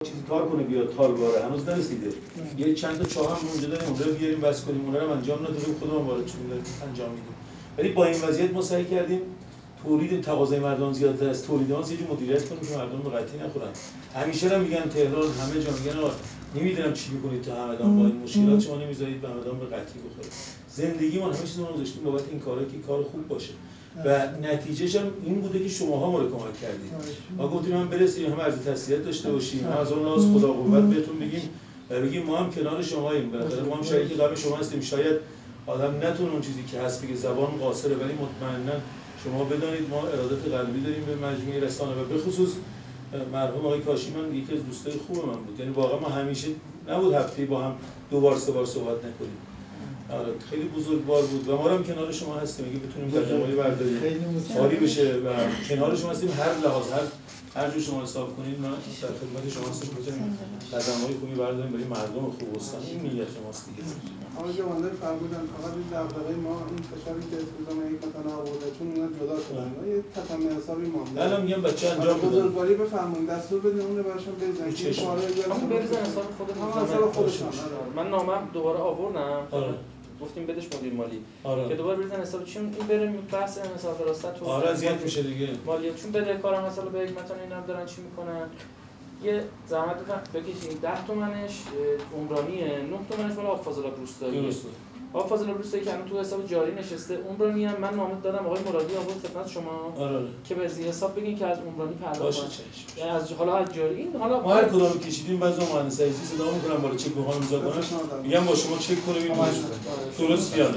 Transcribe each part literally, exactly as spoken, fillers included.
چیزی کار کنه بیاد تالباره هنوز نرسیده. یه چند تا چاه هم اونجا داریم، اونجا رو بیاریم بس کنیم، اونها رو انجام ندادیم، خودمون وارد شدیم انجام میدیم. ولی با این وضعیت ما سعی کردیم تولید تقاضای مردم زیادتر از تولید ما یه جور مدیریت کنیم که مردم به قطعی نخورن. همیشه هم میگن تهران همه جا میگن آقا نمیدونم چی میکنید تا همدان با این مشکلات شما نمیذارید به همدان به قطعی بخوره. زندگی ما همه چیز رو گذاشتیم بابت این کارا که کار خوب باشه. و نتیجهش هم این بوده که شماها ما رو کمک کردید. ما گفتیم هم برسیم هم عرض تسلیت داشته باشیم، هم از اون لحاظ خدا قوت بهتون بگیم و بگیم ما هم کنار شماییم. بالاخره ما هم شریک غم شما هستیم. شاید آدم نتونه اون چیزی که هست بگه زبان قاصره، ولی مطمئنا شما بدانید ما ارادت قلبی داریم به مجموعه رسانه و به خصوص مرحوم آقای کاشیمان یکی از دوستای خوب من بود. یعنی واقعا ما همیشه نبود هفته با هم دو بار سه بار صحبت نکنیم. آره خیلی بزرگوار بود و ما هم کنار شما هستیم اگه بتونیم قدمایی برداریم عالی بشه و کنار شما هستیم هر لحاظ هر هر جور شما حساب کنید ما در خدمت شما هستیم بتونیم قدمای خوبی برداریم برای مردم خوب استان. این نیت شماست دیگه. آقای جوانده فرمودن فقط این دغدغه ما این فشاری که روزانه یک مثلا آورده چون اینا جدا شدن و یه تتمه حسابی مونده. الان میگم بچه انجام بدن. بزرگواری بفرمایید دستور بدین اون رو براشون بریزن که این کارا همون بریزن حساب خودمون حساب خودشون. من نامم دوباره آوردم. گفتیم بدش مدیر مالی آره. که دوباره بریزن حساب چون این بریم بحث مثلا فراست تو آره اذیت میشه دیگه مالیات چون بده کارم مثلا به یک متن اینا دارن چی میکنن یه زحمت بکشید ده تومنش عمرانیه نه تومنش مال آب فاضلاب روستایی درسته آب فاضلاب روستایی که الان تو حساب جاری نشسته عمرانی هم من نامه دادم آقای مرادی آورد خدمت شما آره. که به زیر حساب بگین که از عمرانی پرداخت باشه یعنی از حالا از جاری این حالا ما هر کدوم کشیدیم بعضی مهندس سایزی صدا میکنن بالا چک بخوام امضا کنن میگم با شما چک کنه ببین درست یا نه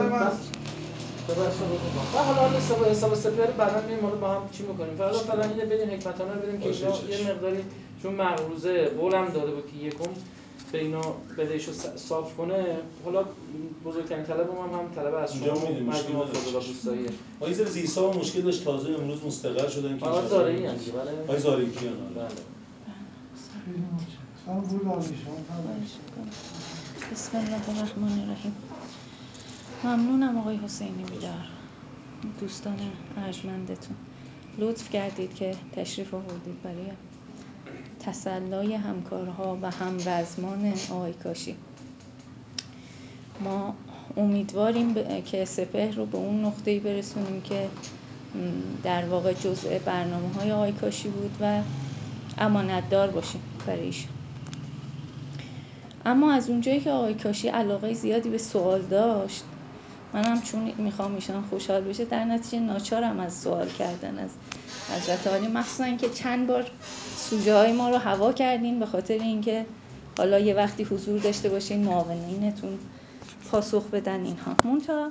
و حالا حالا حساب حساب سپر بعدا میایم حالا با هم چی می‌کنیم فقط فعلا اینو بدیم حکمتانه رو بدیم که اینا یه مقداری چون مغروزه قولم داده بود که یکم به اینا بدهشو صاف کنه حالا بزرگترین طلبم هم هم طلب از شما مجموعه فضل روستاییه آ این زیر حساب مشکل داشت تازه امروز مستقر شدن که آقا زارعی ان دیگه بله آقای زارعی کیان بله بسم الله الرحمن الرحیم. ممنونم آقای حسینی بیدار دوستان ارجمندتون لطف کردید که تشریف آوردید برای تسلای همکارها و همرزمان آقای کاشی. ما امیدواریم که سپهر رو به اون نقطه‌ای برسونیم که در واقع جزء برنامه‌های آقای کاشی بود و امانتدار باشیم برایش. اما از اونجایی که آقای کاشی علاقه زیادی به سوال داشت منم چون میخوام ایشان خوشحال بشه در نتیجه ناچارم از سوال کردن از حضرت عالی مخصوصا اینکه چند بار سوژه های ما رو هوا کردین به خاطر اینکه حالا یه وقتی حضور داشته باشین معاونینتون پاسخ بدن اینها. منتها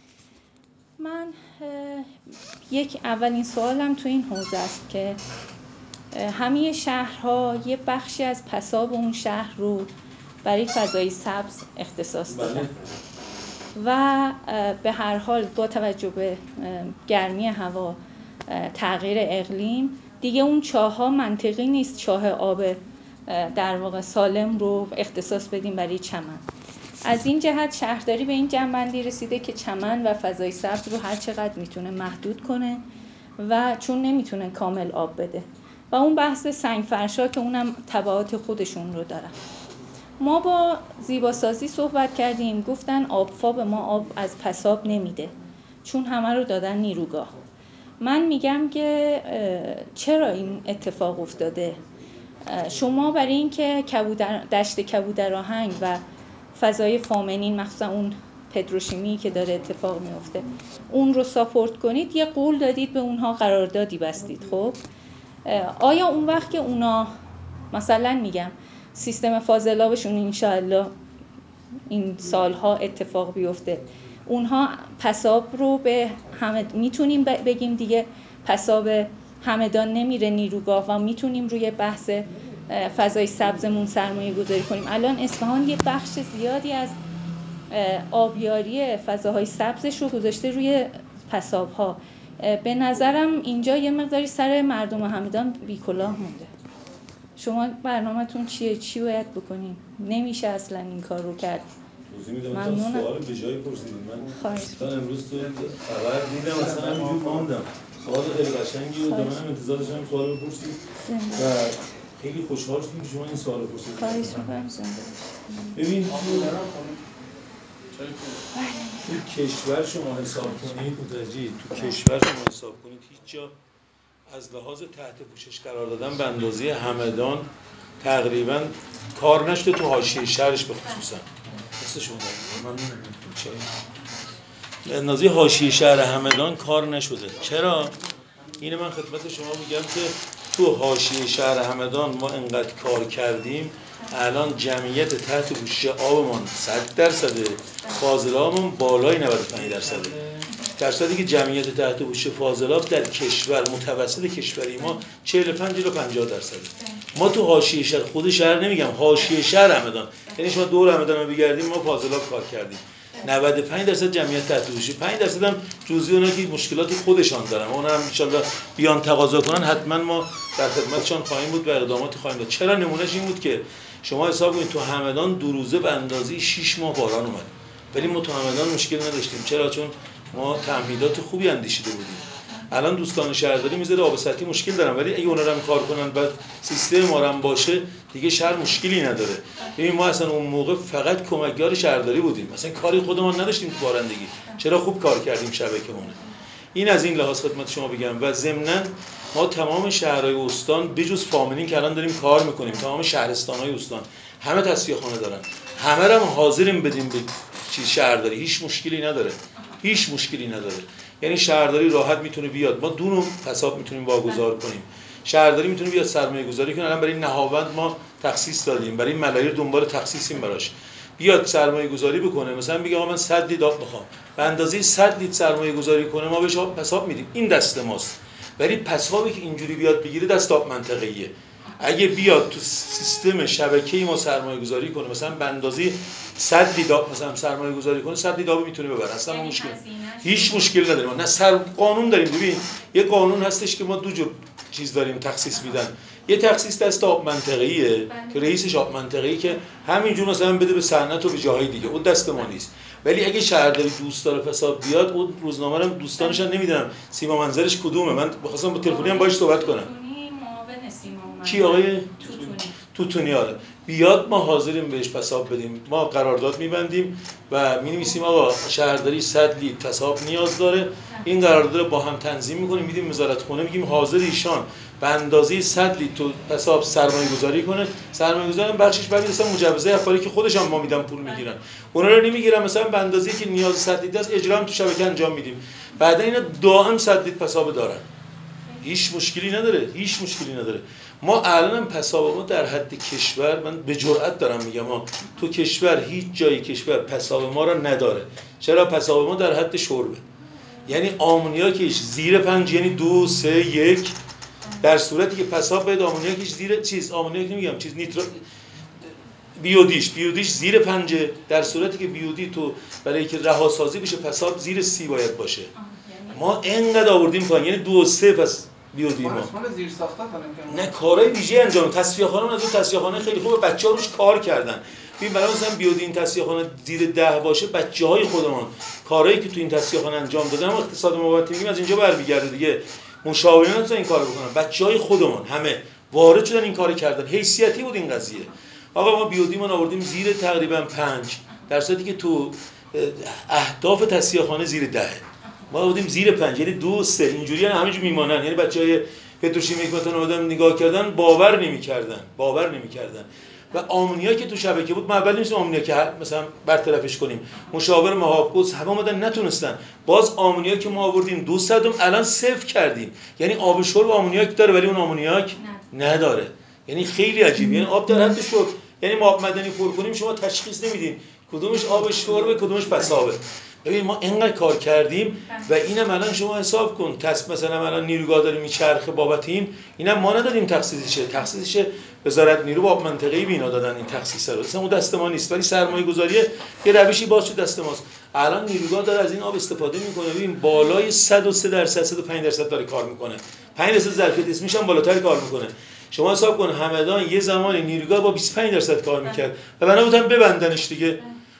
من یک اولین سوالم تو این حوزه است که همه شهرها یه بخشی از پساب اون شهر رو برای فضای سبز اختصاص دادن و به هر حال با توجه به گرمی هوا تغییر اقلیم دیگه اون چاه‌ها منطقی نیست چاه آب در واقع سالم رو اختصاص بدیم برای چمن. از این جهت شهرداری به این جنبندی رسیده که چمن و فضای سبز رو هر چقدر میتونه محدود کنه و چون نمیتونه کامل آب بده و اون بحث سنگ فرشا که اونم تبعات خودشون رو دارن. ما با زیباسازی صحبت کردیم گفتن آبفا به ما آب از پساب نمیده چون همه رو دادن نیروگاه. من میگم که چرا این اتفاق افتاده؟ شما برای اینکه کبودر دشت کبودرآهنگ و فضای فامنین مخصوصا اون پتروشیمی که داره اتفاق میفته اون رو ساپورت کنید یه قول دادید به اونها قراردادی بستید. خب آیا اون وقت که اونا مثلا میگم سیستم فاضلابشون انشاءالله این سالها اتفاق بیفته اونها پساب رو به همه میتونیم بگیم دیگه پساب همدان نمیره نیروگاه و میتونیم روی بحث فضای سبزمون سرمایه گذاری کنیم. الان اصفهان یه بخش زیادی از آبیاری فضاهای سبزش رو گذاشته روی پساب ها. به نظرم اینجا یه مقداری سر مردم همدان بیکلاه مونده. شما برنامه‌تون چیه؟ چی باید بکنیم؟ نمیشه اصلا این کار رو کرد. ممنونم. سوال به جای پرسیدید. من تا امروز تو خبر دیدم اصلا همینجور ماندم. سوال خیلی قشنگی بود. منم انتظار داشتم سوال بپرسید. و خیلی خوشحال شدیم که شما این سوال رو پرسیدید. خواهش می‌کنم زنده باشید. ببین تو کشور شما حساب کنید متوجه تو کشور شما حساب کنید هیچ جا از لحاظ تحت پوشش قرار دادن به اندازه همدان تقریبا کار نشده، تو حاشیه شهرش به خصوصا مثل شما ممنونم به اندازه حاشیه شهر همدان کار نشده. چرا؟ اینه من خدمت شما میگم که تو حاشیه شهر همدان ما انقدر کار کردیم الان جمعیت تحت پوشش آبمان صد درصده، فاضلابمون بالای نود و پنج درصده. درصدی که جمعیت تحت پوشش فاضلاب در کشور متوسط کشوری ما چهل و پنج تا پنجاه درصده. ما تو حاشیه شهر، خود شهر نمیگم، حاشیه شهر همدان، یعنی شما دور همدان رو بگردیم ما فاضلاب کار کردیم. نود و پنج درصد جمعیت تحت پوشش، پنج درصد هم جزئی اونها که مشکلات خودشان دارن، اونها هم ان شاءالله بیان تقاضا کنن حتما ما در خدمتشان خواهیم بود و اقداماتی خواهیم داد. چرا؟ نمونهش این بود که شما حساب کنید تو همدان دو روزه به اندازه شش ماه باران اومد، ولی ما تو همدان مشکل نداشتیم. چرا؟ چون ما تعمیدات خوبی اندیشیده بودیم. الان دوستان شهرداری میذاره آب سطحی مشکل دارن، ولی اگه اونها رو هم کار کنن و سیستم ما هم باشه دیگه شهر مشکلی نداره. ببین ما اصلا اون موقع فقط کمکگار شهرداری بودیم، مثلا کاری خودمون نداشتیم تو بارندگی. چرا؟ خوب کار کردیم شبکه‌مون. این از این لحاظ خدمت شما بگم. و ضمناً ما تمام شهرهای استان بجز فاملین که الان داریم کار میکنیم، تمام شهرستان‌های استان همه تصفیه خانه دارن، همه رو هم حاضریم بدیم به چیز شهرداری، هیچ مشکلی نداره، هیچ مشکلی نداره. یعنی شهرداری راحت میتونه بیاد، ما دو نوع حساب میتونیم واگذار کنیم. شهرداری میتونه بیاد سرمایه گذاری کنه، الان برای نهاوند ما تخصیص دادیم، برای ملایر دنبال تخصیصیم براش، بیاد سرمایه گذاری بکنه، مثلا بگه آقا من صد لیتر آب میخوام، به اندازه صد لیتر سرمایه گذاری کنه ما بهش حساب میدیم، این دست ماست. ولی پسابی که اینجوری بیاد بگیره دست آب منطقه‌ایه. اگه بیاد تو سیستم شبکه‌ای ما سرمایه گذاری کنه، مثلا به اندازه صد لیتر مثلا سرمایه گذاری کنه، صد لیتر آب میتونه ببره، اصلا مشکل هیچ مشکل نداریم. نه سر قانون داریم. ببین یه قانون هستش که ما دو جور چیز داریم تخصیص میدن. یه تخصیص دست آب منطقه‌ایه که رئیسش آب منطقه‌ای که همینجور مثلا بده به صنعت و به جاهای دیگه، اون دست ما نیست. ولی اگه شهرداری دوست داره فساد بیاد، اون روزنامه رو دوستانش هم نمیدونم سیما منظرش کدومه، من بخواستم با تلفنی هم باهاش صحبت کنم. کی؟ آقای توتونی. آره بیاد ما حاضریم بهش پساب بدیم، ما قرارداد میبندیم و می‌نویسیم آقا شهرداری صد لیتر پساب نیاز داره، این قرارداد رو با هم تنظیم می‌کنیم، میدیم وزارت خونه، میگیم حاضر ایشان به اندازه صد لیتر پساب سرمایه گذاری کنه، سرمایه گذاری هم بخشش بعد مثلا مجوزه اخباری که خودشان ما میدن پول میگیرن، اونا رو نمیگیرن، مثلا به اندازه‌ای که نیاز صد لیتر است اجرا هم تو شبکه انجام میدیم، بعدا اینا دائم صد لیتر پساب دارن، هیچ مشکلی نداره، هیچ مشکلی نداره. ما الان پساب ما در حد کشور، من به جرئت دارم میگم ما تو کشور هیچ جای کشور پساب ما را نداره. چرا؟ پساب ما در حد شربه، یعنی آمونیاکش زیر پنج، یعنی دو سه یک، در صورتی که پساب باید آمونیاکش زیر چیز، آمونیاک نمیگم چیز، نیترو بیودیش بیودیش زیر پنجه، در صورتی که بیودی تو برای که رهاسازی بشه پساب زیر سی باید باشه. ما اینقدر آوردیم پایین، یعنی دو سه پس بیودی ما زیر ساخته کنیم نه کارهای ویژه انجام. تصفیه خانه از اون تصفیه خانه خیلی خوبه، بچه‌ها روش کار کردن. ببین برای مثلا بیودی این تصفیه خانه زیر ده باشه، بچه‌های خودمون کارهایی که تو این تصفیه خانه انجام دادن، ما اقتصاد مبادله میگیم از اینجا برمیگرده دیگه، مشاورین نمی‌تونن این کارو بکنن، بچه‌های خودمون همه وارد شدن این کارو کردن، حیثیتی بود این قضیه. آقا ما بیودی ما آوردیم زیر تقریبا پنج، در صورتی که تو اهداف تصفیه خانه زیر ده، ما آوردیم زیر پنج، یعنی دو سه اینجوری همینجور میمونن. یعنی بچهای پتروشیمیک متن آدم نگاه کردن باور نمی‌کردن، باور نمی‌کردن. و آمونیا که تو شبکه بود، ما اول نیست آمونیا که مثلا برطرفش کنیم، مشاور محافظ همه اومدن نتونستن، باز آمونیا که ما آوردیم دویست الان صفر کردیم، یعنی آب شرب آمونیاک داره ولی اون آمونیاک نداره. یعنی خیلی عجیبه، یعنی آب در حد شرب، یعنی ما آب مدنی پر کنیم شما تشخیص نمیدین کدومش آب شربه کدومش پسابه. ببین ما اینقدر کار کردیم و اینم الان شما حساب کن، تس مثلا الان نیروگاه داره میچرخه بابت این، اینم ما ندادیم تخصیصشه، تخصیصش وزارت نیرو با منطقه‌ای بینا دادن این تخصیص رو، اصلا اون دست ما نیست، ولی سرمایه گذاری یه روشی باز شد دست ماست. الان نیروگاه داره از این آب استفاده میکنه، ببین بالای صد و سه درصد صد و پنج درصد داره کار میکنه، پنج درصد ظرفیت اسمیش هم بالاتر کار میکنه. شما حساب کن همدان یه زمانی نیروگاه با بیست و پنج درصد کار میکرد و بنا بودن ببندنش دیگه،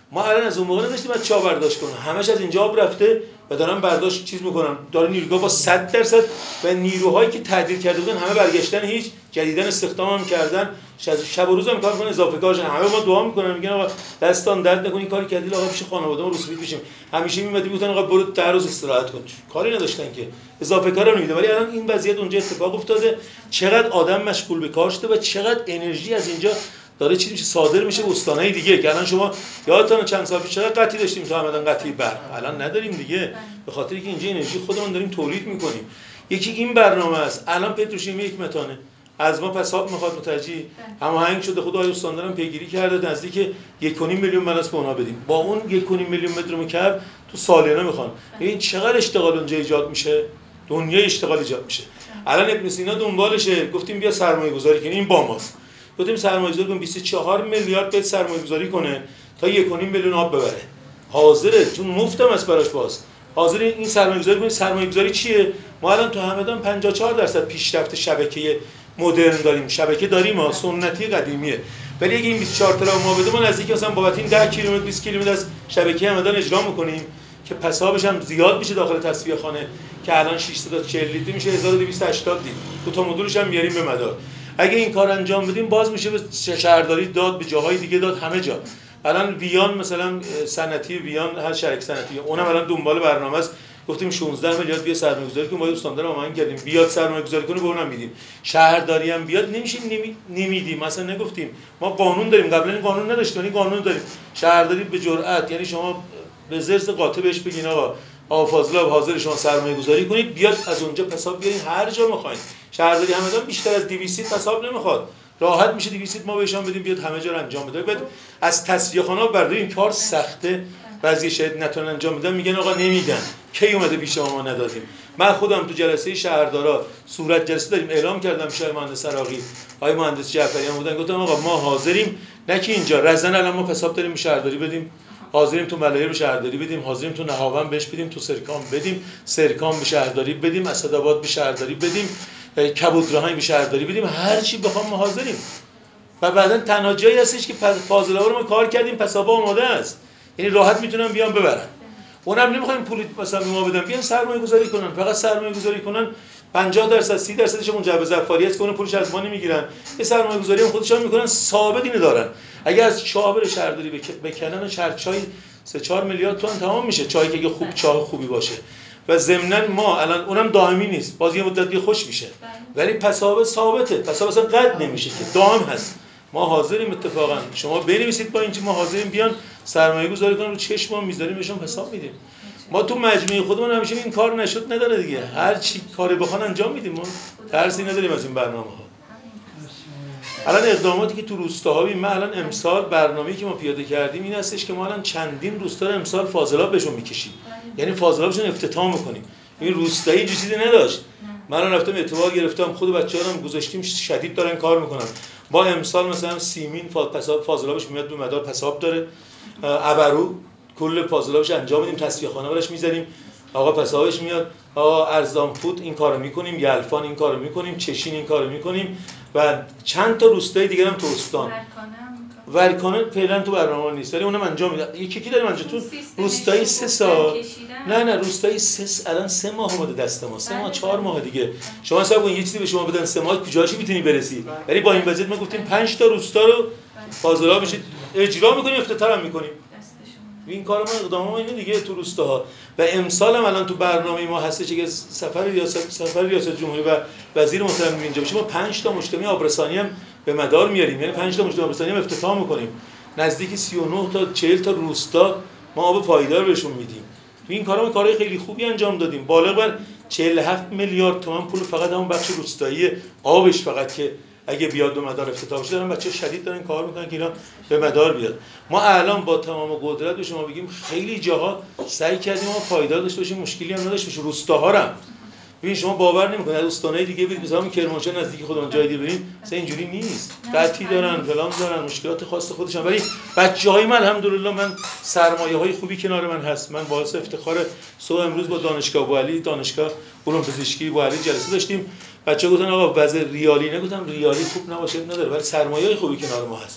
ما الان از اون موقع نداشتیم از چا برداشت کنه، همش از اینجا آب رفته و دارن برداشت چیز میکنن، داره نیروگاه با صد درصد و نیروهایی که تعدیل کرده بودن همه برگشتن، هیچ جدیدن استخدام هم کردن، شب و روز هم کار میکنن اضافه کارشن، همه ما دعا میکنن میگن آقا دستان درد نکنین کاری کردید آقا پیش خانواده‌مون روسفید بشیم، همیشه میمدی میگفتن آقا برو ده روز استراحت کن، کاری نداشتن که اضافه کار رو میده. ولی الان این وضعیت اونجا اتفاق افتاده، چقدر آدم مشغول به کار شده و چقدر انرژی از اینجا داره چی میشه صادر میشه به استانهای دیگه که الان شما یادتونه چند سال پیش چقدر قطعی داشتیم تا همدان قطعی برق، الان نداریم دیگه به خاطر اینکه اینجا انرژی خودمون داریم تولید میکنیم. یکی این برنامه است. الان پتروشیمی یک متانه از ما پساب میخواد متوجی هماهنگ شده، خود آقای استاندارم پیگیری کرده نزدیک یک و نیم میلیون بناس به اونا بدیم، با اون یک و نیم میلیون متر مکعب تو سالیانه میخوان. این چقدر اشتغال اونجا ایجاد میشه، دنیا اشتغال ایجاد میشه. الان ابن سینا دنبالشه، گفتیم بیا سرمایه گذاری کنیم، این با ماست، گفتیم سرمایه گذاری کنیم بیست و چهار میلیارد بهت سرمایه گذاری کنه تا یک و نیم میلیون آب ببره، حاضره چون مفتم است براش، باز حاضر این سرمایه گذاری کنیم. سرمایه گذاری چیه؟ ما الان تو همدان پنجاه و چهار درصد پیشرفت شبکه مدرن داریم، شبکه داریم ها، سنتی قدیمیه، ولی اگه این بیست و چهار ترا ما بده ما نزدیک مثلا بابت این ده کیلومتر بیست کیلومتر از شبکه همدان اجرا میکنیم که پسابش هم زیاد میشه داخل تصفیه خانه که الان ششصد و چهل لیتر میشه هزار و دویست و هشتاد لیتر، دو تا مدلش هم میاریم به مدار. اگه این کار انجام بدیم باز میشه به شهرداری داد، به جاهای دیگه داد، همه جا. الان ویان مثلا صنعتی ویان هر شرکت صنعتی اونم الان دنبال برنامه است، گفتیم شانزده میلیارد بیا سرمایه‌گذاری کنیم، با استاندار ما کردیم بیاد سرمایه‌گذاری کنه، به اونم میدیم. شهرداری هم بیاد نمیشه نمی... نمیدیم، مثلا نگفتیم ما قانون داریم، قبلا این قانون نداشتیم، این قانون داریم. شهرداری به جرأت، یعنی شما به زرس قاطع بهش بگین آقا آقا فاضل حاضر شما سرمایه‌گذاری کنید، بیاد از اونجا پساب بیارین هر جا می‌خواید. شهرداری همدان بیشتر از دویست پساب نمیخواد، راحت میشه دویست ما بهشون بدیم بیاد همه جا رو انجام بده. بعد از تصفیه خانه‌ها برداریم، این کار سخته، بعضی شاید نتونن انجام بدن، میگن آقا نمیدن، کی اومده پیش ما ما ندادیم. من خودم تو جلسه شهردارا صورت جلسه داریم اعلام کردم، شاه مهندس عراقی آقای مهندس جعفریان بودن، گفتم آقا ما حاضریم، نه که اینجا رزن الان ما پساب داریم به شهرداری بدیم، حاضریم تو ملایر به شهرداری بدیم، حاضریم تو نهاون بهش بدیم، تو سرکام بدیم، سرکام به شهرداری بدیم، اسدآباد به شهرداری بدیم، کبودرهایی به شهرداری بدیم، هر چی بخوام ما حاضریم. و بعدن تنها جایی هستش که فاضلابا رو ما کار کردیم، پسابا آماده است، یعنی راحت میتونن بیان ببرن. اونم نمیخوایم پول مثلا به ما بدن، بیان سرمایه گذاری کنن، فقط سرمایه گذاری کنن، پنجاه درصد سی درصدش مجوز افعالی است که اون پولش از ما نمیگیرن، یه سرمایه گذاری هم خودشون میکنن، ثابت اینو دارن. اگه از چاه شهرداری بکنن چای سه چهار میلیارد تومان تمام میشه، چایی که خوب چاه خوبی باشه. و ضمناً ما الان اونم دائمی نیست، باز یه مدتی خوش میشه، ولی پساب ثابته، پساب اصلا قد نمیشه که دائم هست. ما حاضریم اتفاقا شما بنویسید با اینکه ما حاضریم بیان سرمایه گذاری کنن، رو چشم ما میذاریم بهشون حساب میدیم. ما تو مجموعه خودمون همیشه این کار نشد نداره دیگه، هر چی کاری بخوان انجام میدیم، ما ترسی نداریم از این برنامه‌ها. الان اقداماتی که تو روستاها ببین، من الان امسال برنامه‌ای که ما پیاده کردیم این هستش که ما الان چندین روستا رو امسال فاضلاب بهشون میکشیم، یعنی فاضلابشون افتتاح میکنیم. این روستایی اینجوری چیزی نداشت. من الان رفتم اعتبار گرفتم، خود بچه‌ها هم گذاشتیم شدید دارن کار میکنن. با امسال مثلا سیمین فاضلابش میاد به مدار پساب داره، ابرو کل فاضلابش انجام میدیم، تصفیه خانه براش میذاریم، آقا پسابش میاد، آقا ارزدان فود این کارو میکنیم، یلفان این کارو میکنیم، چشین این کارو میکنیم و چند تا روستای دیگه هم تو استان. ورکانه فعلا تو برنامه نیست ولی اونم انجام میده. یکی کی داریم انجام تو روستایی سه سال، نه نه روستایی سه الان سه ماه اومده دست ما، سه ماه چهار ماه دیگه. شما حساب کن یه چیزی به شما بدن سه ماه کجاش میتونی برسی؟ ولی با این وضعیت ما گفتیم پنج تا روستا رو فاضلاب بشید اجرا میکنیم، افتتاح هم میکنیم. این کار ما اقدام ما اینه دیگه تو روستاها. و امسال هم الان تو برنامه ما هستش که سفر ریاست سفر ریاست جمهوری و وزیر محترم اینجا بشه، ما پنج تا مجتمع آبرسانی هم به مدار میاریم، یعنی پنج تا مجتمع آبرسانی هم افتتاح میکنیم، نزدیک سی و نه تا چهل تا روستا ما آب پایدار بهشون میدیم. تو این کارا ما کارهای خیلی خوبی انجام دادیم، بالغ بر چهل و هفت میلیارد تومان پول فقط همون بخش روستایی آبش فقط که اگه بیاد به مدار افتتاح بشه، دارن بچه‌ها شدید دارن کار میکنن که اینا به مدار بیاد. ما الان با تمام قدرت به شما بگیم خیلی جاها سعی کردیم ما پایدار داشته باشیم، مشکلی هم نداشته باشه. روستاها رو ببین شما باور نمی‌کنید از استانای دیگه برید مثلا کرمانشاه نزدیک خودمون جای دیگه برید مثلا اینجوری نیست، قطعی دارن فلان دارن مشکلات خاص خودشون، ولی بچه‌های من الحمدلله من سرمایه‌های خوبی کنار من هست. من باعث افتخار صبح امروز با دانشگاه بوعلی دانشگاه علوم پزشکی بوعلی جلسه داشتیم، بچه‌ها گفتن آقا وضع ریالی، نگفتم ریالی خوب نباشه نداره ولی سرمایه‌های خوبی کنار ما هست.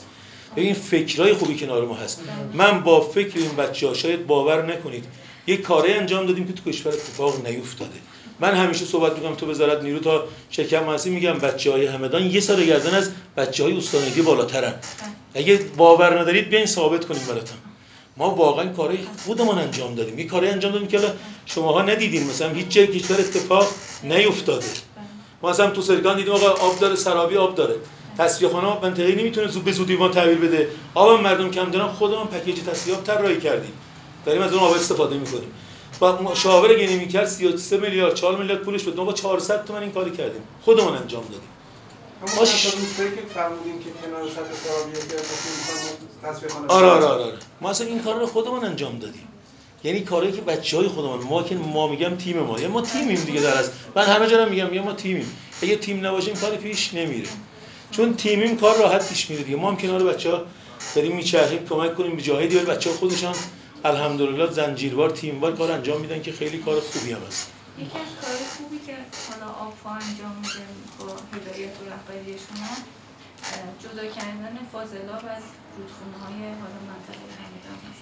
این فکرای خوبی کنار ما هست. من با فکر این بچه‌ها شاید باور نکنید یک کاری انجام دادیم که تو کشور اتفاق نیفتاده. من همیشه صحبت می‌کنم تو وزارت نیرو تا شکم مهندسی میگم بچه‌های همدان یه سر گردن از بچه‌های استانیتی بالاترن. اگه باور ندارید بیاین ثابت کنیم براتون. ما واقعا کارهای خودمان انجام دادیم. یه کاری انجام دادیم که شماها ندیدین، مثلا هیچ جای کشور اتفاق نیفتاده. ما مثلا تو سرکان دیدیم آقا آب داره، سرابی آب داره. تصفیه خانه منطقه‌ای نمیتونه زود به زودی ما تحویل بده. آب مردم کم دارن، خودمون پکیج تصفیه آب طراحی کردیم. داریم از اون آب استفاده می‌کنیم. با مشاور گینی می‌کرد سی و سه میلیارد چهار میلیارد پولش بود. ما با چهارصد تومن این کاری کردیم. خودمون انجام دادیم. اما باش روستایی که فرمودین که کنار سطح سرابی که تصفیه خانه آره آره آره ما اصلا این کار رو خودمون انجام دادیم. یعنی کاری که بچهای خودمون، ما که ما میگم تیم ما، یا ما تیمیم دیگه در است. من همه جا میگم یا ما تیمیم. اگه تیم نباشیم کاری پیش نمیره. چون تیمیم کار راحت پیش میره دیگه. ما هم کنار بچه‌ها داریم میچرخیم کمک کنیم به جاهای دیگه. بچه‌ها خودشان الحمدلله زنجیروار تیموار کار انجام میدن که خیلی کار خوبی هم است. یکی از کارهای خوبی که حالا آفا انجام میده با هدایت و رهبری شما جدا کردن فاضلاب از رودخونه‌های حالا منطقه همدان هست.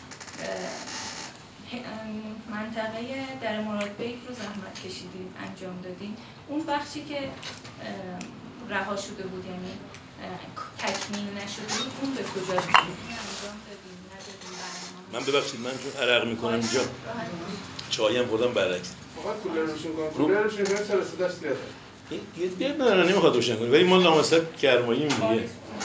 منطقه در مراد بیک رو زحمت کشیدید انجام دادید. اون بخشی که رها شده بود یعنی تکمیل نشده بود اون به کجا رسید؟ انجام دادیم ندادیم برنامه. من ببخشید من چون عرق میکنم اینجا چایی هم خوردم برعکس. فقط کولر روشن کنم. کولر روشن کنم سر صداش زیاده. یه نه نه نمیخواد روشن کنیم ولی ما لامصب گرمایی میگه.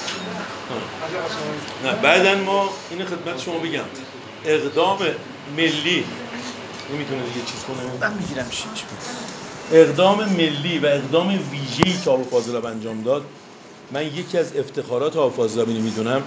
نه بعدن ما اینو خدمت شما بگم اقدام ملی نمیتونه دیگه چیز کنه. من میگیرم چی اقدام ملی و اقدام ویژه‌ای که آب فاضلاب انجام داد. من یکی از افتخارات آب فاضلابی میدونم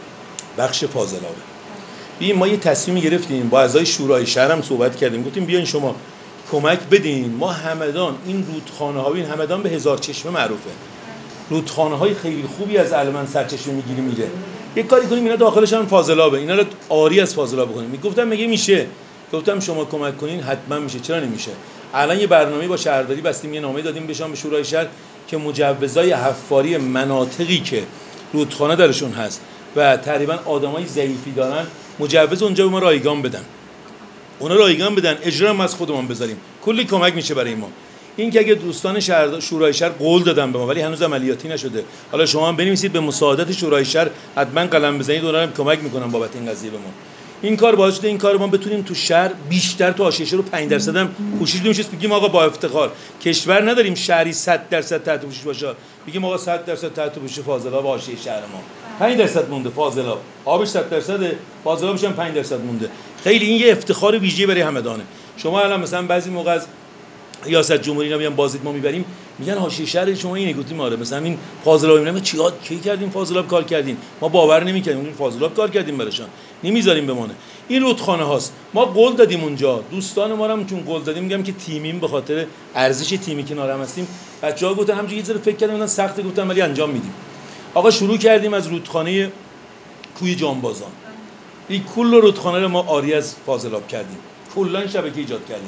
بخش فاضلابه. ببین ما یه تصمیمی گرفتیم با اعضای شورای شهر هم صحبت کردیم گفتیم بیاین شما کمک بدین ما همدان این رودخانه ها این همدان به هزار چشمه معروفه. رودخانه های خیلی خوبی از علمن سرچشمه میگیری میره. یک کاری کنیم اینا داخلش هم فاضلابه اینا رو آری از فاضلاب کنیم. میگفتم میگه میشه. گفتم شما کمک کنین حتما میشه. چرا نمیشه؟ الان یه برنامه با شهرداری بستیم یه نامه دادیم بهشون به شورای شهر که مجوزای حفاری مناطقی که رودخانه درشون هست و تقریبا آدمای ضعیفی دارن مجوز اونجا به ما رایگان بدن. اونا رایگان بدن اجرا هم از خودمون بذاریم. کلی کمک میشه برای ما. این که اگه دوستان شهر شورای شهر قول دادن به ما ولی هنوز عملیاتی نشده. حالا شما هم بنویسید به مساعدت شورای شهر حتما قلم بزنید اونها هم کمک میکنن بابت این قضیه به ما. این کار باعث شده این کار ما بتونیم تو شهر بیشتر تو حاشیه شهر رو پنج درصد هم پوشش بدیم. چیز بگیم آقا با افتخار کشور نداریم شهری صد درصد تحت پوشش باشه. بگیم آقا صد درصد تحت پوشش فاضلاب حاشیه شهر ما. پنج درصد مونده فاضلاب. آبش صد درصد فاضلابش هم پنج درصد مونده. خیلی این یه افتخار ویژه برای همدانه. شما الان مثلا بعضی موقع از ریاست جمهوری اینا میان بازدید ما میبریم میگن حاشیه شهر شما اینه گفتیم آره مثلا این فاضلاب میگن چیکار کی کردیم فاضلاب کار کردیم ما باور نمیکنیم اون فاضلاب کار کردیم براشون نمیذاریم بمونه. این رودخانه هاست ما قول دادیم اونجا دوستان ما هم چون قول دادیم میگم که تیمیم به خاطر ارزش تیمی کنار هم هستیم بچه‌ها گفتن همونجوری یه ذره فکر کردن گفتن سخت گفتم ولی انجام میدیم. آقا شروع کردیم از رودخانه کوی جانبازان این کل رودخانه رو ما آری از فاضلاب کردیم کلا شبکه ایجاد کردیم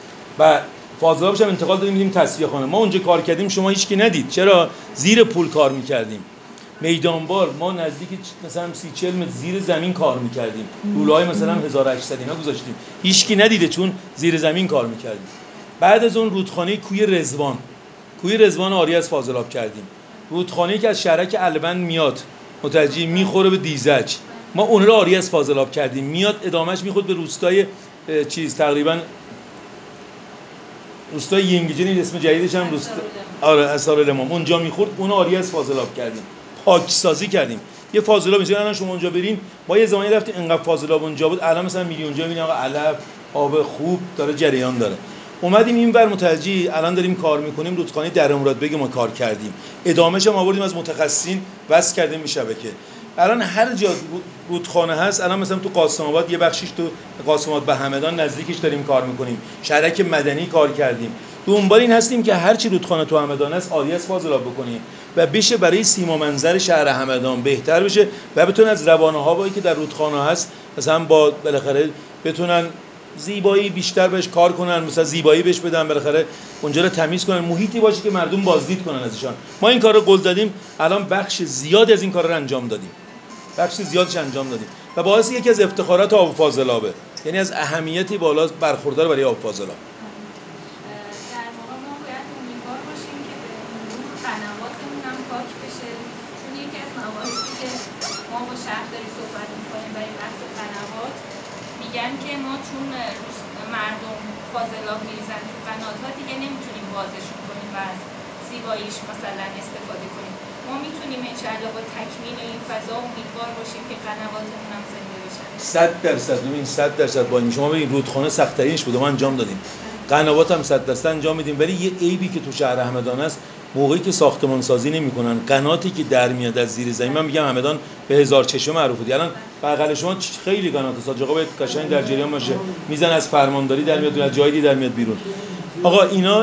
و فاضلابش هم انتقال دادیم میدیم تصفیه خانه. ما اونجا کار کردیم شما هیچکی ندید. چرا؟ زیر پول کار میکردیم. میدانبار ما نزدیک مثلا سی چهل متر زیر زمین کار میکردیم. لوله‌های مثلا هزار و هشتصد اینا گذاشتیم. هیچکی ندیده چون زیر زمین کار میکردیم. بعد از اون رودخانه کوی رضوان کوی رضوان آری از فاضلاب کردیم. رودخانه‌ای که از شهرک البند میاد متوجه میخوره به دیزج ما اون رو آری از فاضلاب کردیم. میاد ادامهش میخواد به روستای چیز تقریبا روستای ینگیجن اسم جدیدش هم روستا آره اسارالامام اونجا میخورد اون آری از فاضلاب کردیم پاکسازی کردیم. یه فاضلاب میشه الان شما اونجا برین ما یه زمانی رفتیم انقدر فاضلاب اونجا بود الان مثلا میلی اونجا میبینید آقا علف آب خوب داره جریان داره. اومدیم اینور متوجی الان داریم کار میکنیم رودخانه در مراد بیگ ما کار کردیم ادامهش هم آوردیم از متخصصین وصل کردیم به شبکه. الان هر جا رودخانه هست الان مثلا تو قاسم آباد یه بخشیش تو قاسم آباد به همدان نزدیکش داریم کار میکنیم. شهرک مدنی کار کردیم. دنبال این هستیم که هر چی رودخانه تو همدان است آری از فاضلاب بکنیم و بشه برای سیما منظر شهر همدان بهتر بشه و بتونن از روانه هایی که در رودخانه هست مثلا با بالاخره بتونن زیبایی بیشتر بهش کار کنن مثلا زیبایی بهش بدن بالاخره اونجا رو تمیز کنن محیطی باشه که مردم بازدید کنن ازشان. ما این کارو قول دادیم الان بخش زیادی از این کارا رو انجام دادیم. بخش زیادش انجام دادیم و باعث یکی از افتخارات آب فاضلابه، یعنی از اهمیتی بالا برخوردار برای آب فاضلاب. در واقع ما باید امیدوار باشیم که به مرور قنواتمون هم پاک بشه، چون یکی از مباحثی که ما با شهرداری صحبت میکنیم برای بحث قنوات، میگن که ما چون مردم فاضلاب میریزن تو قنات‌ها دیگه نمیتونیم بازشون کنیم و از زیباییش مثلا استفاده کنیم. ما میتونیم انشاءالله با تکمیل این فضا امیدوار باشیم که قنواتمون هم زنده بشن. صد درصد ببین صد درصد با این شما ببین رودخانه سخت‌ترینش بوده ما انجام دادیم. قنوات هم صد درصد انجام میدیم، ولی یه عیبی که تو شهر همدان است موقعی که ساختمان سازی نمی‌کنن قناتی که در میاد از زیر زمین، من میگم همدان به هزار چشمه معروفه. الان بغل شما خیلی قنات ساز آقا باید قشنگ در جریان باشه، میزن از فرمانداری در میاد از جایی در میاد بیرون. آقا اینا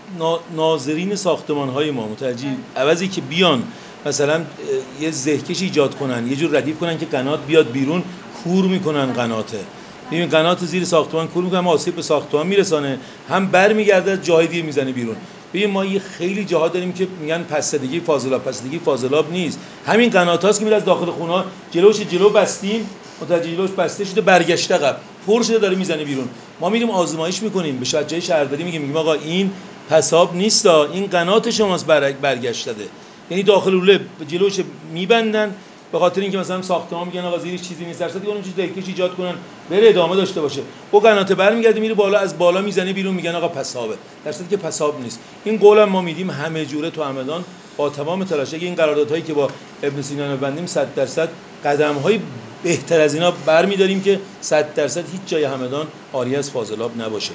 ناظرین ساختمان‌های ما متوجه عوضی که بیان مثلا یه زهکش ایجاد کنن، یه جور ردیف کنن که قنات بیاد بیرون، کور میکنن قناته. ببین قنات زیر ساختمان کور میکنن، آسیب به ساختمان میرسانه، هم برمیگرده از جای دیگه میزنه بیرون. ببین ما یه خیلی جاها داریم که میگن پسدگی فاضلاب، پسدگی فاضلاب نیست، همین قناتاست که میره از داخل خونه جلوش جلو بستیم، متوجه جلوش بسته شده برگشته عقب پر شده داره میزنه بیرون. ما میریم آزمایش میکنیم به شجاع شهرداری میگیم میگیم آقا این پساب نیستا، این قنات شماست برگشته. یعنی داخل لوله جلوش میبندن به خاطر اینکه مثلا ساختمان میگن آقا زیرش چیزی نیست، درصد اون چیز دکش ایجاد کنن بره ادامه داشته باشه، او قنات برمیگرده میره بالا، از بالا میزنه بیرون میگن آقا پسابه، درصدی که پساب نیست. این قولم ما میدیم همه جوره تو همدان با تمام تلاش. اگه این قراردادهایی که با ابن سینا می‌بندیم صد درصد قدم‌های بهتر از اینا برمی‌داریم که صد درصد هیچ جای همدان عاری از فاضلاب نباشه.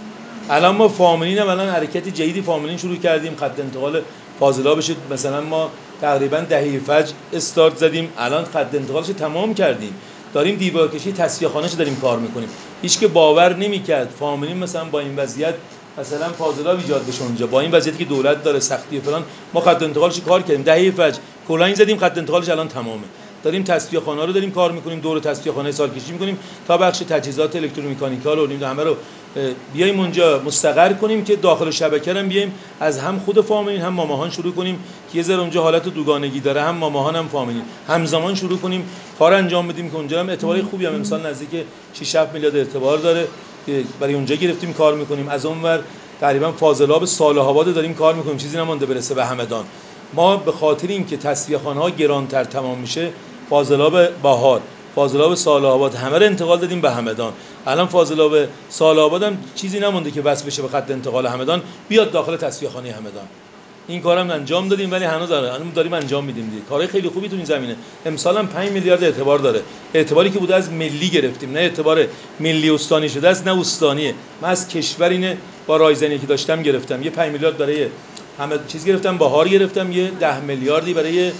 الان ما فاملین هم الان حرکت جدیدی فاملین شروع کردیم، خط انتقال فاضلاب بشه. مثلا ما تقریبا دهه فجر استارت زدیم، الان خط انتقالش تمام کردیم، داریم دیوارکشی تصفیه‌خانه‌اش داریم کار میکنیم. هیچ که باور نمی‌کرد فاملین مثلا با این وضعیت مثلا فاضلاب ایجاد بشه اونجا، با این وضعیتی که دولت داره سختی و فلان، ما خط انتقالش کار کردیم، دهه فجر کلاین زدیم، خط انتقالش الان تمامه. داریم تصفیه‌خانه‌ها رو داریم کار می‌کنیم، دور تصفیه‌خانه سالکشی می‌کنیم تا بخش تجهیزات الکترومکانیکال و نمیدونم همه رو بیایم اونجا مستقر کنیم که داخل شبکه هم بیایم از هم خود فاملین هم ماماهان شروع کنیم که یه ذره اونجا حالت دوگانگی داره، هم ماماهان هم فاملین همزمان شروع کنیم کار انجام بدیم که اونجا هم اعتباری خوبی هم امسال نزدیک شش هفت میلیارد اعتبار داره که برای اونجا گرفتیم کار می‌کنیم. از اونور تقریبا فاضلاب صالح آباد داریم کار می‌کنیم، چیزی نمونده برسه به همدان. ما به خاطر اینکه تصفیه‌خانه‌ها گران‌تر تمام میشه، فاضلاب بهار، فاضلاب صالح آباد همه رو انتقال دادیم به همدان. الان فاضلاب صالح آباد هم چیزی نمونده که وصل بشه به خط انتقال همدان بیاد داخل تصفیه‌خانه همدان. این کارم انجام دادیم ولی هنوز هنوز داریم انجام میدیم دیگه. کارهای خیلی خوبی تو این زمینه. امسال هم پنج میلیارد اعتبار داره. اعتباری که بوده از ملی گرفتیم، نه اعتبار ملی استانی شده است نه استانیه. من از کشور اینه با رایزنی که داشتم گرفتم. یه پنج میلیارد برای همه چیز گرفتم، بهار گرفتم، یه ده میلیاردی برای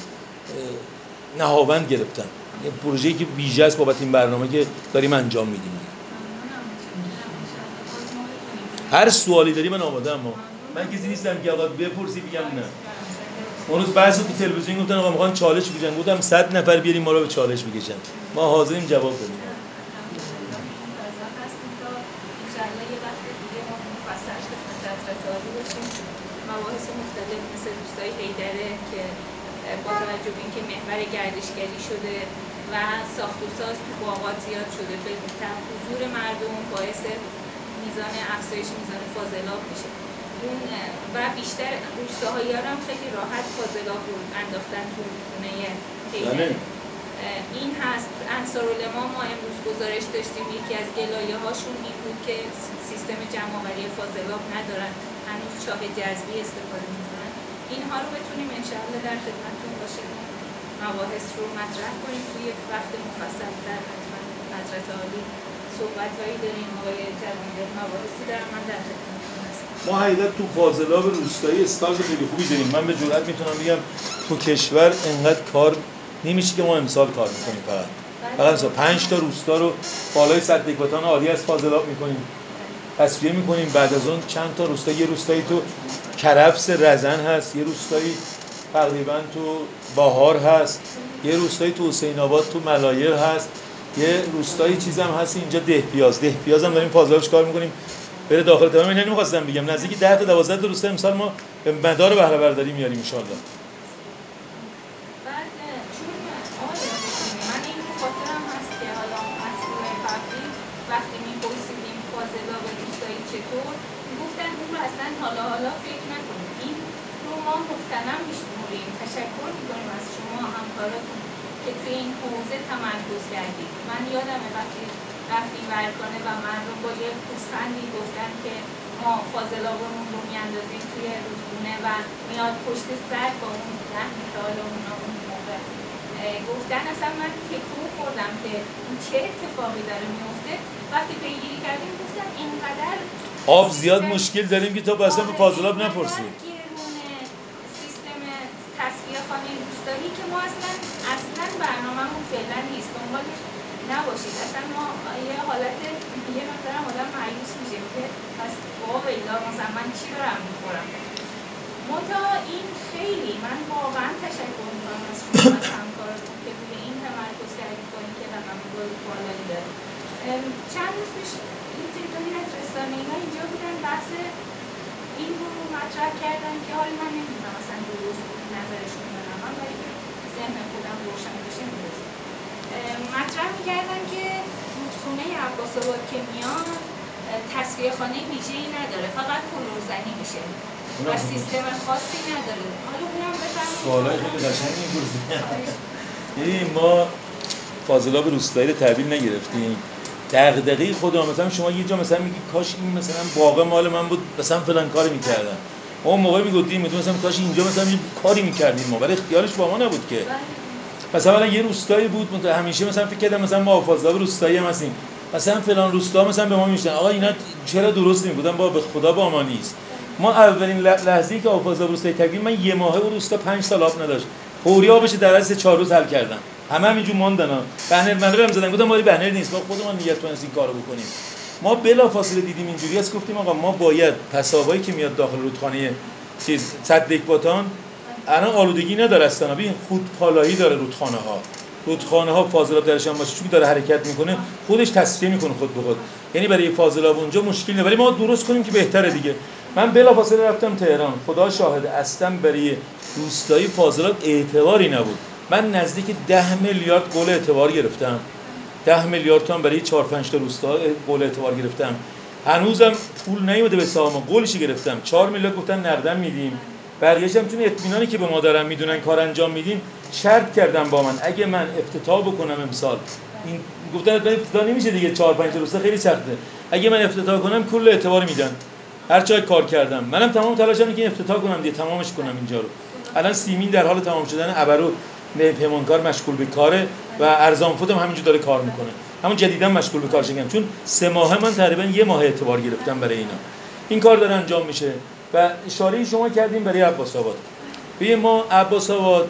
نهاوند گرفتم. یه پروژه‌ای که ویژه است بابت این برنامه که داریم انجام میدیم. هر سوالی داری من آماده‌ام. من کسی نیستم که آقا بپرسی بگم نه. اون روز بحث تو تلویزیون گفتن آقا میخوان چالش بکشن، گفتم صد نفر بیاریم ما رو به چالش بکشن، ما حاضریم جواب بدیم. مباحث مختلف مثل روستای حیدره که با توجه به اینکه محور گردشگری شده و ساخت و ساز تو باغات زیاد شده، به حضور مردم باعث میزان افزایش میزان فاضلاب میشه. اون و بیشتر روستاهایی ها هم خیلی راحت فاضلاب رو انداختن تو رودخونه حیدره. این هست. انصارالامام ما امروز گزارش داشتیم، یکی از گلایه هاشون این بود که سیستم جمع‌آوری فاضلاب ندارن، هنوز چاه جذبی استفاده میکنن. اینها رو بتونیم انشاءالله در خدمتتون باشیم، مباحث رو مطرح کنیم توی یک وقت مفصل‌تر. حتما حضرت عالی صحبت‌هایی داریم، آقای جوانگل مباحثی دارم، من در خدمتتون هستم. ما حقیقت تو فاضلاب روستایی استارت خیلی خوبی داریم. من به جرئت میتونم بگم تو کشور انقدر کار نمیشه که ما امسال کار میکنیم. فقط فقط مثلا پنج تا روستا رو بالای صد دکواتان عالی از فاضلاب میکنیم، تصفیه میکنیم. بعد از اون چند تا روستا، یه روستایی تو کرفس رزن هست، یه روستایی تقریبا تو باهار هست، یه روستایی تو حسین آباد تو ملایر هست، یه روستایی چیزم هست اینجا ده پیاز، ده پیاز هم داریم فاضلابش کار میکنیم بره داخل. تمام اینا نمیخواستم بگم، نزدیک ده تا دوازده تا روستا امسال ما به مدار بهره برداری میاریم ان شاء الله. بعد چون آقای من حالا حالا فکر نکنید. این رو ما مقتنم میشمریم، تشکر میکنیم از شما همکاراتون که توی این حوزه تمرکز کردید. من یادمه وقتی رفتیم ورکانه و مردم با یه پوزخندی گفتن که ما فاضلابمون رو میاندازیم توی رودخونه و میاد پشت سر با اون لحنی که حالا اونا اون موقع گفتن، اصلا من تکون خوردم که چه اتفاقی داره میفته. وقتی پیگیری کردیم گفتم اینقدر آب زیاد مشکل داریم که تو اصلا به فاضلاب نپرسی. گرونه سیستم تصفیه خانه روستایی که ما اصلا اصلا برنامه‌مون فعلا نیست، دنبالش نباشید. اصلا ما یه حالت یه مثلا آدم مایوس میشه که پس والا مثلا من چی دارم میخورم. منتها این خیلی، من واقعا تشکر میکنم از شما از همکاراتون که روی این تمرکز کردید با اینکه رقم بالایی داره. چند روز پیش یه تعدادی از رسانه‌ها اینجا بودن بحث این رو مطرح کردن که حالا من نمیدونم اصلا درست نظرشون دارم، من برای که ذهن خودم روشن بشه میدونم مطرح میکردن که رودخونه عباس‌آباد که میاد تصفیه خانه ویژه‌ای نداره، فقط کلورزنی میشه و سیستم خاصی نداره. حالا اونم بفرمایید. سوالای خیلی قشنگی می‌پرسید. ببین ما فاضلاب روستایی رو تحویل نگرفتیم. دغدغه خودم مثلا شما یه جا مثلا میگی کاش این مثلا باغ مال من بود مثلا فلان کاری می‌کردم. ما اون موقع میگفتیم مثلا کاش اینجا مثلا یه کاری می‌کردیم، ما ولی اختیارش با ما نبود که. مثلا یه روستایی بود همیشه مثلا فکر کردم مثلا ما فاضلاب روستایی هم هستیم. مثلا فلان روستا مثلا به ما میشن آقا اینا چرا درست نمی‌بودن، با به خدا با ما نیست. ما اولین لحظه‌ای که آفاضلاب روستایی تکمیل، من یه ماهه اون روستا پنج سال آب نداشت. فوری آبش در از چهار روز حل کردم. همه همینجور ماندن ها. بنر بنر هم زدن، گفتم ما بنر نیست، ما خودمون نیت کنیم این کارو بکنیم. ما بلافاصله دیدیم اینجوری است، گفتیم آقا ما باید پسابایی که میاد داخل رودخانه چیز صد باتان الان آلودگی نداره اصلا، ببین خودپالایی داره رودخانه ها. رودخانه ها فاضلاب درش هم باشه چون داره حرکت میکنه خودش تصفیه میکنه خود به خود، یعنی برای فاضلاب اونجا مشکل نه، ولی ما درست کنیم که بهتره دیگه. من بلافاصله رفتم تهران، خدا شاهد اصلا برای روستایی فاضلاب اعتباری نبود. من نزدیک ده میلیارد قول اعتبار گرفتم، ده میلیارد تومان برای چهار پنج تا روستا قول اعتبار گرفتم. هنوزم پول نیومده به حسابم، قولش گرفتم. چهار میلیارد گفتن نقدن میدیم، بقیه‌اش هم چون اطمینانی که به ما دارن میدونن کار انجام میدیم شرط کردم با من اگه من افتتاح بکنم امسال، این گفتن افتتاح نمیشه دیگه، چهار پنج تا روستا خیلی سخته، اگه من افتتاح کنم کل اعتبار میدن. هر جای کار کردم منم تمام تلاشم اینه که افتتاح کنم دیگه، تمامش کنم اینجا رو. الان سیمین در حال تمام شدن، ابرو پیمانکار مشغول به کاره و ارزان فودم همینجور داره کار میکنه، همون جدیدا مشغول به کار شدم، چون سه ماهه من تقریبا یه ماه اعتبار گرفتم برای اینا. این کار داره انجام میشه. و اشاره شما کردیم برای عباس‌آباد. ببین ما عباس‌آباد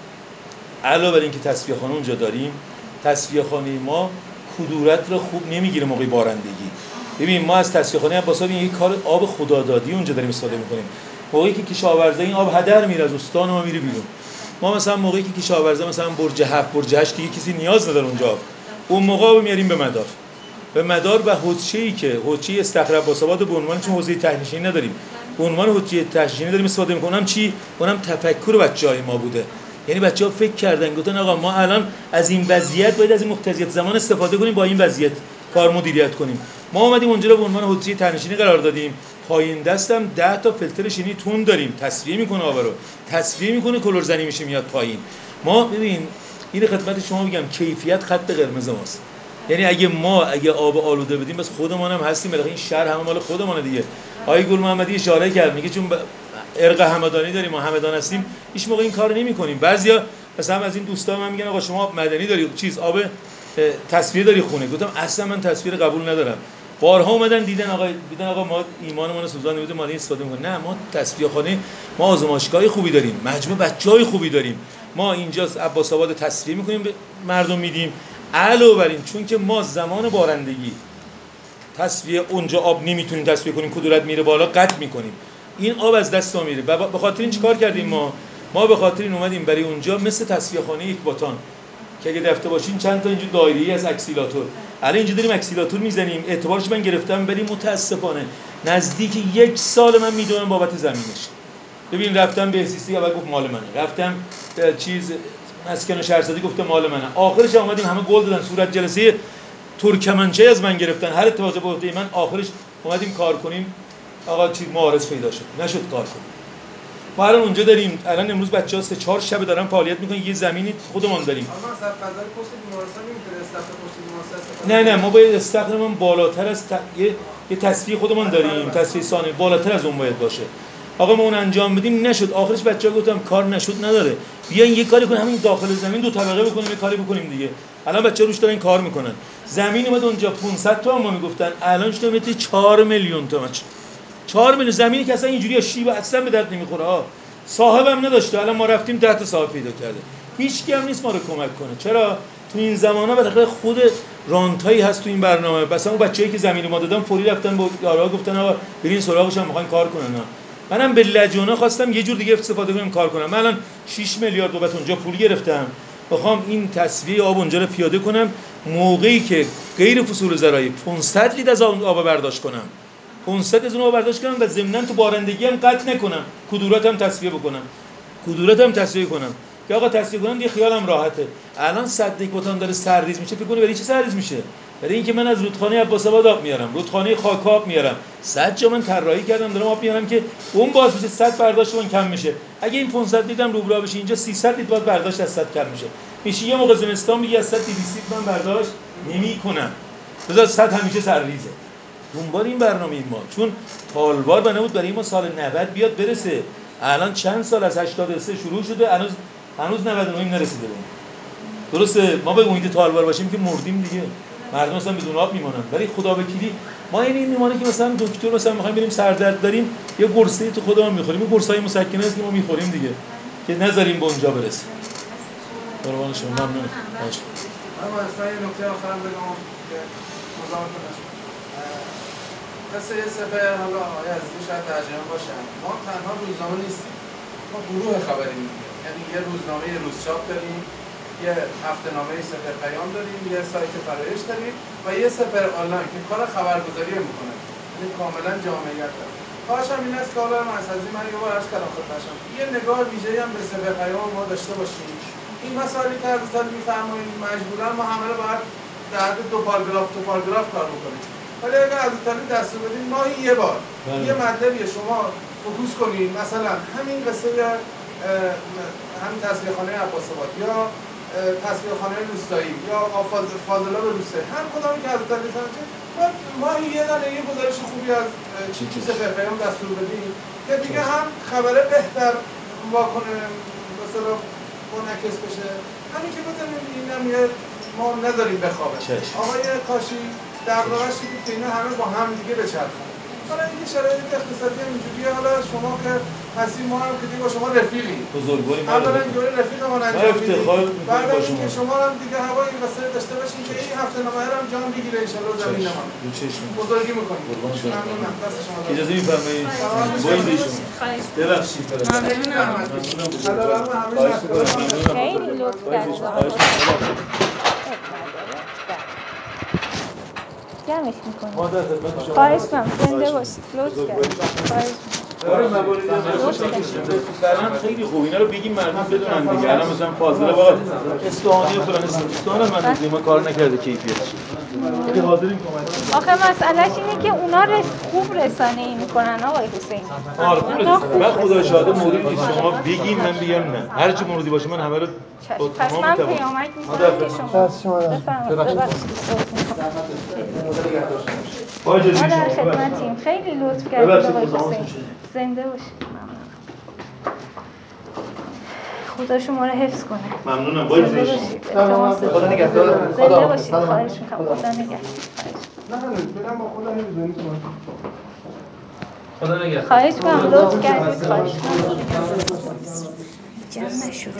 علاوه بر اینکه تصفیه خانه اونجا داریم، تصفیه خانه ما کدورت رو خوب نمیگیره موقع بارندگی. ببین ما از تصفیه خانه عباس‌آباد یک کار آب خدادادی اونجا داریم استفاده می‌کنیم. موقعی که کشاورزی این آب هدر میره از استان ما میره بیرون. ما مثلا موقعی که کشاورزی مثلا برج هفت برج هشت دیگه کسی نیاز نداره اونجا، اون موقع آب میاریم به مدار. به مدار و حوضچه‌ای که حوضچه استخر عباس‌آباد به عنوان چون حوضه ته‌نشینی نداریم، به عنوان حوضچه ته‌نشینی داریم استفاده می‌کنم. چی؟ اونم تفکر بچه‌های ما بوده. یعنی بچه‌ها فکر کردن گفتن آقا ما الان از این وضعیت باید از این مقتضیات زمان استفاده کنیم، با این وضعیت کار مدیریت کنیم. ما اومدیم اونجا رو به عنوان حوضچه ته‌نشینی قرار دادیم. پایین دستم ده تا فیلتر شیمی تون داریم، تصفیه میکنه آب رو، تصفیه میکنه، کلورزنی میشه میاد پایین. ما ببین این خدمت شما میگم کیفیت خط قرمز ماست. یعنی اگه ما اگه آب آلوده بدیم بس خودمون هم هستیم، بالاخره این شهر همه مال خودمونه دیگه. آقای گل محمدی اشاره کرد میگه چون ارق همدانی داریم ما همدان هستیم هیچ موقع این کارو نمی‌کنیم. بعضیا مثلا از این دوستان من میگن آقا شما آب مدنی داری، چیز آب تصفیه داری خونه، گفتم اصلا من تصفیه قبول ندارم. بارها اومدن دیدن آقا دیدن آقا ما ایمانمون رو سوزاندیم بوده ما این استفاده می‌کنیم. نه ما تصفیه خانه، ما آزمایشگاه خوبی داریم، مجموع بچهای خوبی داریم. ما اینجا عباس‌آباد تصفیه می‌کنیم به مردم میدیم. علاوه بر این چون که ما زمان بارندگی تصفیه اونجا آب نمیتونیم تصفیه کنیم، کدورت میره بالا، قطع می‌کنیم، این آب از دست ما میره. به خاطر این چیکار کردیم ما؟ ما به خاطر این اومدیم برای اونجا مثل تصفیه خانه یک باتان که اگه دفته باشین چند تا اینجور دایره‌ای از اکسیلاتور، الان اینجا داریم اکسیلاتور میزنیم. اعتبارش من گرفتم ولی متاسفانه نزدیک یک سال من میدونم بابت زمینش. ببین رفتم به سیسی اول گفت مال منه، رفتم چیز مسکن و شهرسازی گفته مال منه، آخرش اومدیم همه گل دادن، صورت جلسه ترکمنچه از من گرفتن، هر اتفاقی به عهده من، آخرش اومدیم کار کنیم آقا چی معارض پیدا شد، نشد کار کنه. ما الان اونجا داریم، الان امروز بچه‌ها سه چهار شب دارن فعالیت میکنن، یه زمینی خودمون داریم. اما از فضای پست بیمارستان نمیتونه استفاده پست بیمارستان. نه نه ما باید استخداممون بالاتر از ت... یه یه تصفیه خودمون داریم، تصفیه ثانوی بالاتر از اون باید باشه. آقا ما اون انجام بدیم نشد، آخرش بچه‌ها گفتم کار نشد نداره، بیاین یه کاری کنیم همین داخل زمین دو طبقه بکنیم، یه کاری بکنیم دیگه. الان بچه‌ها روش دارن کار میکنن. زمین اومد اونجا پانصد تومن ما میگفتن، الان شده متر چهار میلیون تومن. چهار میلیون زمینی که اصلا اینجوری شیب اصلا به درد نمیخوره ها. صاحبم نداشته، الان ما رفتیم ده تا صاحب پیدا کرده. هیچ کی هم نیست ما رو کمک کنه. چرا؟ تو این زمانه بالاخره خود رانتایی هست تو این برنامه. مثلا اون بچه‌ای که زمین ما دادن فوری رفتن با یارا گفتن آقا برین سراغش، هم میخوان کار کنن. منم به لجنه خواستم یه جور دیگه استفاده کنم کار کنم. من الان شش میلیارد بابت اونجا پول گرفتم. بخوام این تصفیه آب اونجا رو پیاده کنم، موقعی که غیر فصول زراعی پانصد لیتر از آب برداشت کنم. پانصد از اون آب برداشت کنم و ضمناً تو بارندگی هم قطع نکنم. کدوراتم تصفیه بکنم. کدوراتم تصفیه کنم. که آقا تصفیه کنم دیگه خیالم راحته. الان صد یک باتان داره سرریز میشه، فکر کنی برای چی سرریز میشه؟ برای اینکه من از رودخانه عباس‌آباد آب میارم، رودخانه خاکاب میارم. صد جا من طراحی کردم دارم آب میارم که اون باز میشه صد برداشت اون کم میشه. اگه این پانصد لیتر هم روبرا بشه اینجا سیصد لیتر باید برداشت از صد کم میشه. میشه یه موقع زمستان میگه از صد دویست لیتر من برداشت نمیکنم. بذار صد همیشه سرریزه. دنبال این برنامه این ما، چون تالوار بنا بود برای ما سال نود بیاد برسه. الان چند سال از هشتاد و سه شروع شده، هنوز هنوز نود و نه نرسیده بود. درسته ما به امید تالوار باشیم که مردیم دیگه، مردم مثلا بدون آب میمونن. ولی خدا وکیلی ما این این میمونه که مثلا دکتر مثلا میخوایم بریم سردرد داریم یه قرصه تو خودمون میخوریم، این قرصای مسکنه است که ما میخوریم دیگه، که نذاریم به اونجا برسه. قربان شما ممنون. اما اصلا یه نکته آخرم بگم که مزاحم کنم. مثل یه سفر، حالا آقای عزیزی شاید در جریان باشن، ما تنها روزنامه نیستیم، ما گروه خبری میگیم. یعنی یه روزنامه یه روزچاپ داریم، یه هفته نامه سپر پیام داریم، یه سایت فرایش داریم و یه سپر آنلاین که کار خبرگزاری میکنه. یعنی کاملا جامعیت داره. خواهشم این است که حالا من از این من یه بار عرض کردم خدمتشون یه نگاه ویژه‌ای هم به سپر پیام ما داشته باشیم. این مسائلی که از سال میفرمایید مجبوراً ما همه رو باید در حد دو پاراگراف دو پاراگراف کار بکنیم. ولی اگر از ایتالی دستور بدین ماهی یه بار بله. یه مطلبی شما فوکوس کنین، مثلا همین قصه همین تصفیه‌خانه عباس‌آباد یا تصفیه‌خانه روستایی یا فاضلاب روستایی، هر کدومی که از ایتالی دستور ما ماهی یه دونه یه گزارش خوبی از چیز سپر پیام دستور بدین که دیگه هم خبره بهتر واکنه مثلا منعکس بشه، همین که بتونیم اینم یه ما نداریم بخوابه. آقای کاشی دغدغه‌اش بود که اینا همه با هم دیگه بچرخن. حالا این شرایط اقتصادی هم اینجوریه، حالا شما که هستی ما هم که دیگه با شما رفیقیم. بزرگواری ما اولا اینجوری رفیقمون انجام میدیم. بعد اینکه شما هم دیگه هوای این قصه داشته باشین که این هفته نامه هم جان بگیره ان شاء الله زمین ما. بزرگی می‌کنیم. ممنونم. دست شما درد. اجازه می‌فرمایید؟ وای بیشون. ببخشید. ممنونم. خیلی لطف کردید آقای حسین. جمعش میکنم. خواهش می‌کنم زنده باشید. لطف کردید. خواهش آره مواردی مثلا خیلی خوب اینا رو بگیم مردم بدونن دیگه. الان مثلا فاضله واقعا اصفهانی فلان اصفهان من روی ما کار نکرده کیفیتش. ولی حاضرین کمک. آخه مسئلهش اینه که اونا رس خوب رسانه‌ای میکنن آقای حسین. آره خوب. من خدا شاهده موردی که شما بگین من بگم نه. هر چی موردی باشه من همه رو با تمام توان. پیامک می‌کنم که شما بفرمایید. با اجازه ما در شما خدمتیم. خیلی لطف کردید آقای حسین. زنده باشید. ممنونم. خدا شما رو حفظ کنه. ممنونم. با اجازه شما. خدا نگهدار. زنده باشید. خواهش می‌کنم. خدا نگهدار. نه نه بدم با خدا نمی‌ذارید تو خدا نگهدار. خواهش می‌کنم لطف کردید. خواهش می‌کنم. جمع نشد.